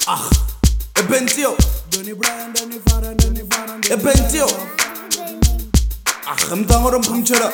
Ebentio Ebentio Mtangoro mpumchera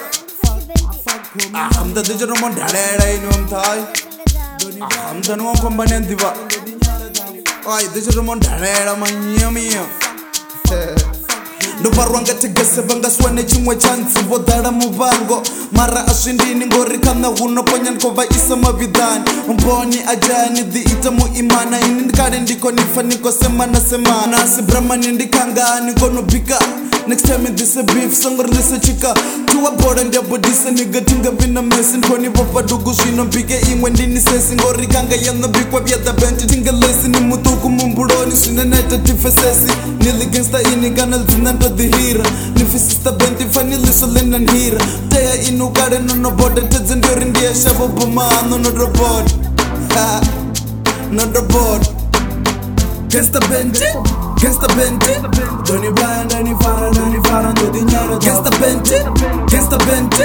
Mta dijero mon dhalera inu mtai Mtanu wa kombane ndiva Ay dijero mon dhalera manyamiya Nuparwanga tigase banga swane chimwe chansi vodala muvango mara ashindini ngori kana huno ponyan kova isa mavidani mboni ajani di ita mu imana ini ndikare ndiko nifa niko semana semana si brahmani ndikanga niko nubika next time this a beef songor lisa chika tuwa boda ndia bodisa nigga tinga vina mesin koni vopa dugu shino mpike imwe ndini sesi ngori kanga yana bikwa vyada benti tinga lesi ni mutuku mumbuloni sinaneta tifesesi nili gangsta ini kanal zinando the hero nifi sister benti fani liso lenan hira teya inu kare no boda tedzendori ndiya shabo buma no robot no robot gangsta benti Gangsta Benti, Donny Bryan, Danny Farhan, do the nyara. Gangsta Benti,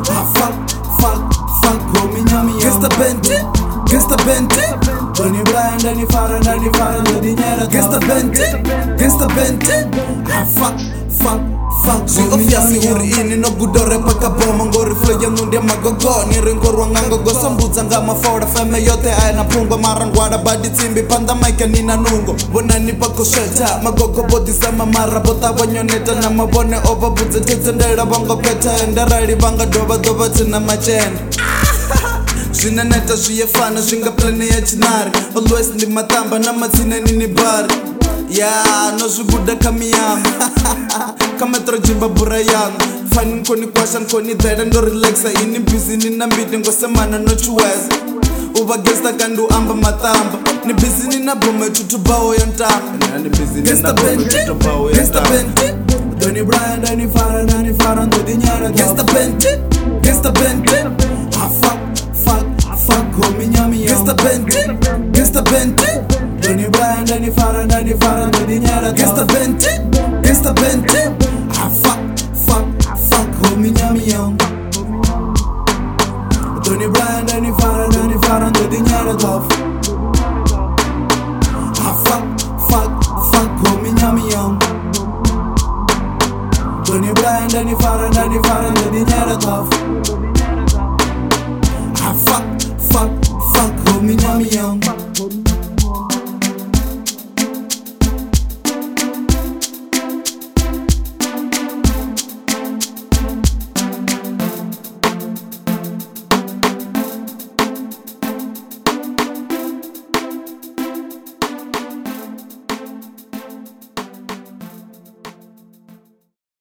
fuck, homie nyami. Gangsta Benti, Donny Bryan, Danny Farhan, do the nyara. Gangsta Benti, fuck, si ofyasi uri ini no gudore paka boma ngori floya nundia magogo ni ringorwa ngangogo sambuza ngama fora feme yote aina pungo marangwada badi timbi panda maika nina nungo bona ni pako shelter magogo bodi sama mara bota wanyoneta na mabone over buze tetsendera bango peta ndarali banga doba tina machenda Zinaneta ziyefana zinga plane ya chinari always ndi matamba na matsine nini bari Yeah, no zuguda kamiyama Kama trojimba bura yangu Fani nkoni kwasha nkoni dheda ndo relaxa Ini busy nina mbiti ngosemana no chuweza Uba gangsta kandu amba matamba Ni busy nina bome tutubao ya ntamba Gangsta Benti Donny Bryan, Danny Farhan, do the nyara. Gangsta Benti Fuck, homie nyami. Gangsta Benti Donny Bryan, Danny Farhan, do the nyara. Gangsta Benti fuck, homie nyami. Donny Bryan, Danny Farhan, do the nyara. Fuck, homie nyami. Donny Bryan, Danny Farhan, do the nyara.